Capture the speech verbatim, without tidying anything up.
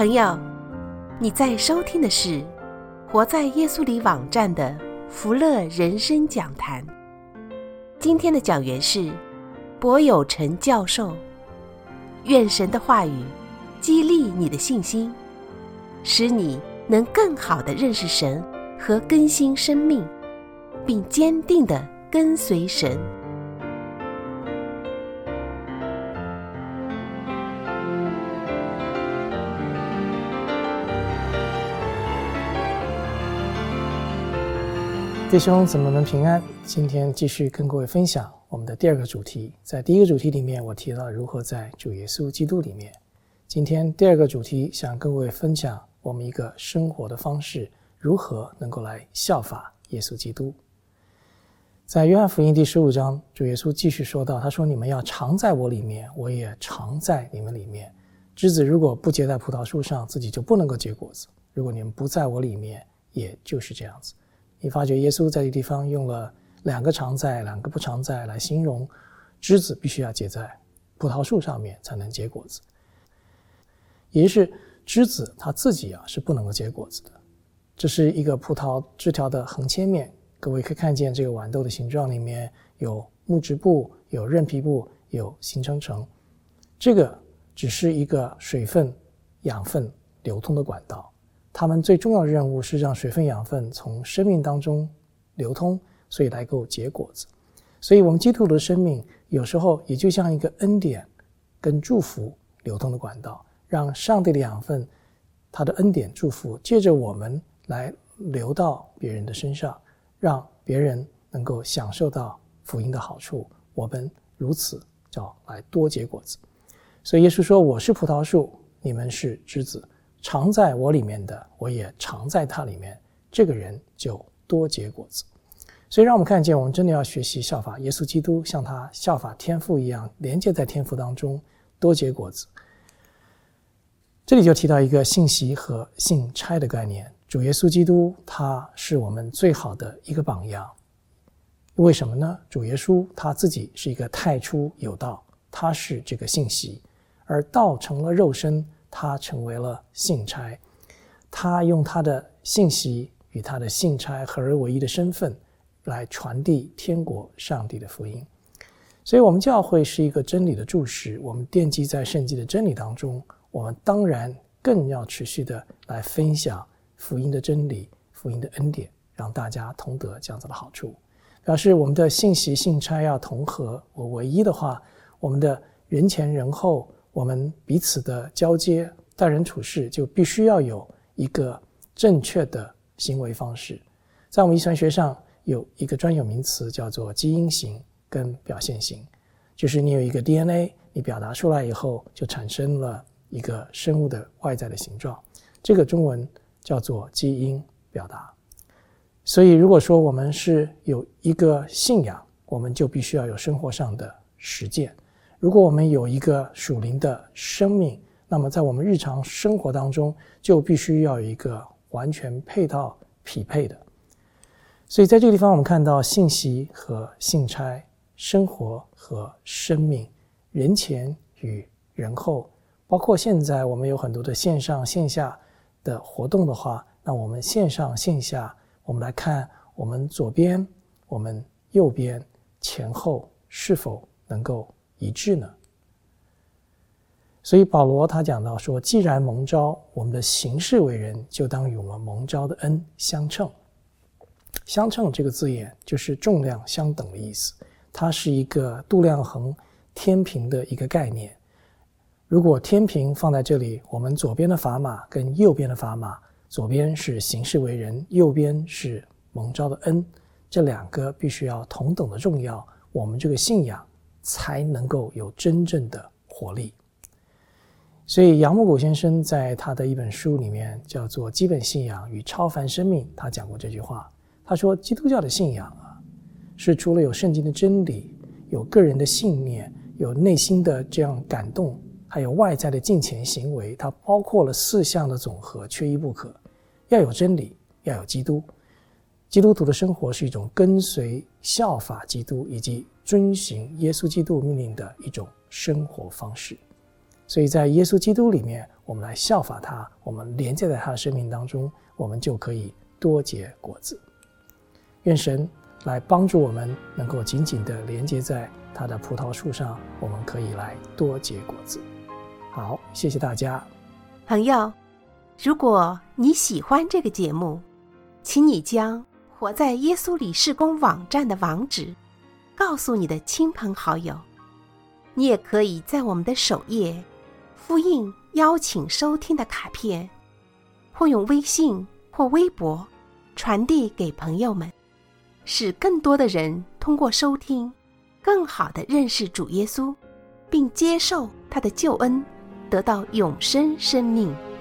朋友，你在收听的是活在耶稣里网站的福乐人生讲坛。今天的讲员是柏友成教授。愿神的话语激励你的信心，使你能更好地认识神和更新生命，并坚定地跟随神。 弟兄姊妹们平安，今天继续跟各位分享我们的第二个主题。在第一个主题里面，我提到如何在主耶稣基督里面。今天第二个主题想跟各位分享我们一个生活的方式，如何能够来效法耶稣基督。在约翰福音第十五章，主耶稣继续说到，他说，你们要常在我里面，我也常在你们里面。枝子如果不结在葡萄树上，自己就不能够结果子，如果你们不在我里面，也就是这样子。你发觉耶稣在这个地方用了两个常在两个不常在来形容枝子必须要结在葡萄树上面才能结果子，也就是枝子它自己啊是不能够结果子的。这是一个葡萄枝条的横切面，各位可以看见这个豌豆的形状里面有木质部，有韧皮部，有形成层。这个只是一个水分养分流通的管道，他们最重要的任务是让水分养分从生命当中流通，所以来够结果子。所以我们基督徒的生命有时候也就像一个恩典跟祝福流通的管道，让上帝的养分，他的恩典祝福借着我们来流到别人的身上，让别人能够享受到福音的好处，我们如此叫来多结果子。所以耶稣说，我是葡萄树，你们是枝子，常在我里面的，我也常在他里面，这个人就多结果子。所以让我们看见，我们真的要学习效法耶稣基督，像他效法天父一样，连接在天父当中，多结果子。这里就提到一个信息和信差的概念。主耶稣基督他是我们最好的一个榜样。为什么呢？主耶稣他自己是一个太初有道，他是这个信息，而道成了肉身，他成为了信差，他用他的信息与他的信差合而为一的身份来传递天国上帝的福音。所以我们教会是一个真理的柱石，我们奠基在圣经的真理当中，我们当然更要持续的来分享福音的真理，福音的恩典，让大家同得这样子的好处。表示我们的信息信差要同合为一的话，我们的人前人后，我们彼此的交接待人处事就必须要有一个正确的行为方式。在我们遗传学上有一个专有名词叫做基因型跟表现型，就是你有一个 D N A， 你表达出来以后就产生了一个生物的外在的形状，这个中文叫做基因表达。所以如果说我们是有一个信仰，我们就必须要有生活上的实践。如果我们有一个属灵的生命，那么在我们日常生活当中就必须要有一个完全配套匹配的。所以在这个地方我们看到信息和信差，生活和生命，人前与人后，包括现在我们有很多的线上线下的活动的话，那我们线上线下，我们来看我们左边我们右边前后是否能够一致呢？所以保罗他讲到说，既然蒙召，我们的行事为人就当与我们蒙召的恩相称。相称这个字眼就是重量相等的意思，它是一个度量衡天平的一个概念。如果天平放在这里，我们左边的砝码跟右边的砝码，左边是行事为人，右边是蒙召的恩，这两个必须要同等的重要，我们这个信仰才能够有真正的活力。所以杨牧谷先生在他的一本书里面叫做《基本信仰与超凡生命》，他讲过这句话。他说，基督教的信仰啊，是除了有圣经的真理，有个人的信念，有内心的这样感动，还有外在的敬虔行为，它包括了四项的总和，缺一不可。要有真理，要有基督。基督徒的生活是一种跟随效法基督以及遵行耶稣基督命令的一种生活方式。 所以在耶稣基督里面，我们来效法他，我们连接在他的生命当中，我们就可以多结果子。愿神来帮助我们能够紧紧地连接在他的葡萄树上，我们可以来多结果子。好，谢谢大家。 朋友，如果你喜欢这个节目，请你将活在耶稣里事工网站的网址告诉你的亲朋好友。你也可以在我们的首页复印邀请收听的卡片，或用微信或微博传递给朋友们，使更多的人通过收听更好地认识主耶稣，并接受他的救恩，得到永生生命。